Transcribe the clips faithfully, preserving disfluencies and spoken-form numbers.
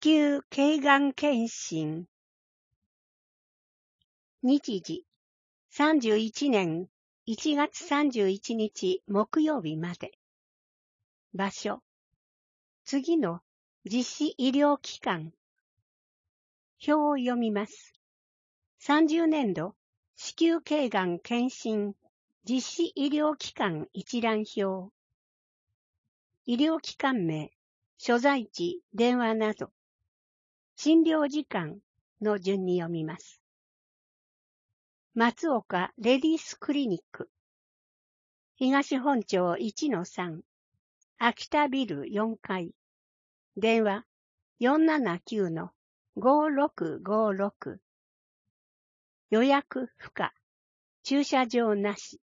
宮頸がん検診。日時、さんじゅういちねんいちがつさんじゅういちにち木曜日まで。場所、次の実施医療機関。表を読みます。さんじゅうねんど子宮頸がん検診実施医療機関一覧表。医療機関名、所在地、電話など、診療時間の順に読みます。松岡レディースクリニック、東本町 いちのさん、秋田ビルよんかい、電話 よんななきゅうのごろくごろく、予約不可、駐車場なし。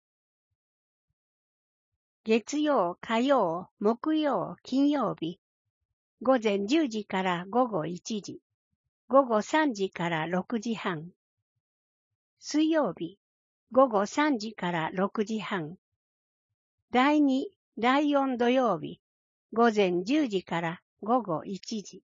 月曜、火曜、木曜、金曜日、午前じゅうじから午後いちじ、午後さんじからろくじはん。水曜日、午後さんじからろくじはん。だいに、だいよん土曜日、午前じゅうじから午後いちじ。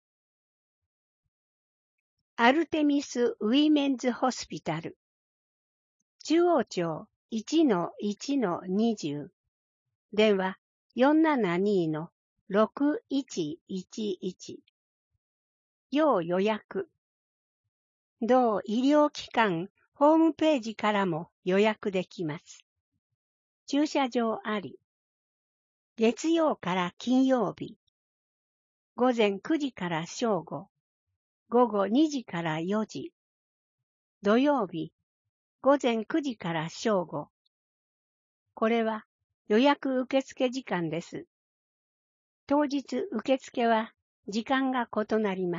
アルテミスウィメンズホスピタル、中央町 いちのいちのにじゅう、電話 よんななにのろくいちいちいち。要予約。同医療機関ホームページからも予約できます。駐車場あり。月曜から金曜日。午前くじから正午。午後にじからよじ。土曜日。午前くじから正午。これは予約受付時間です。当日受付は時間が異なります。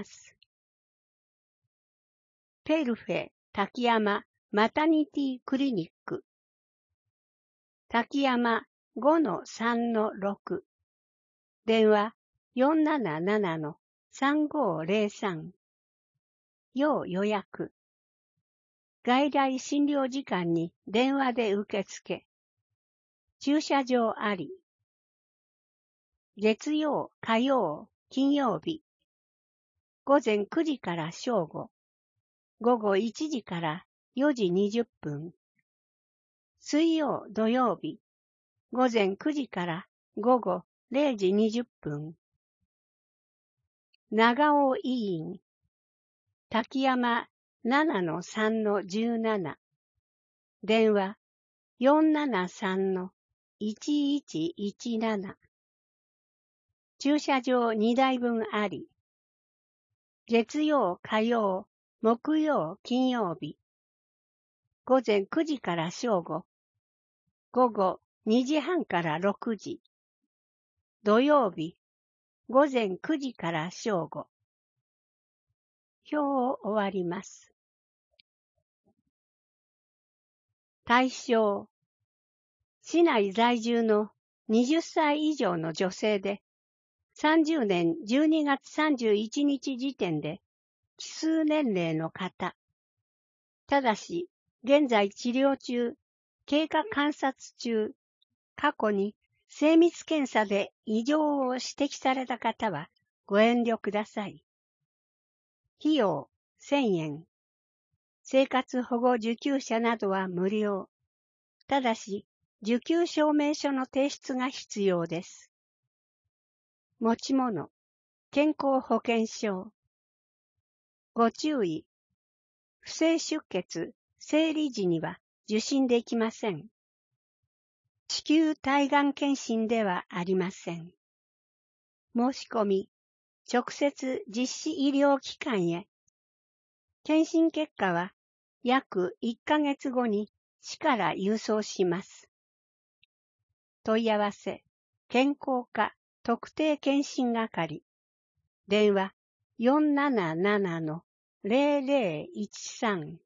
ペルフェ滝山マタニティクリニック。滝山 ごのさんのろく。電話 よんなななのさんごゼロさん。要予約。外来診療時間に電話で受付。駐車場あり。月曜、火曜、金曜日。午前くじから正午。午後いちじからよじにじゅっぷん。水曜、土曜日。午前くじから午後れいじにじゅっぷん。長尾医院。滝山ななのさんのじゅうなな。電話 よんななさんのいちいちいちなな。駐車場にだいぶんあり。月曜、火曜、木曜、金曜日。午前くじから正午。午後にじはんからろくじ。土曜日。午前くじから正午。表を終わります。対象。市内在住のはたち以上の女性で、さんじゅうねんじゅうにがつさんじゅういちにち時点で奇数年齢の方。ただし、現在治療中、経過観察中、過去に精密検査で異常を指摘された方はご遠慮ください。費用せんえん。生活保護受給者などは無料。ただし、受給証明書の提出が必要です。持ち物、健康保険証。ご注意。不正出血、生理時には受診できません。子宮体がん検診ではありません。申し込み、直接実施医療機関へ。検診結果は約いっかげつごに市から郵送します。問い合わせ、健康課特定健診係。電話 よんなななのゼロゼロいちさん。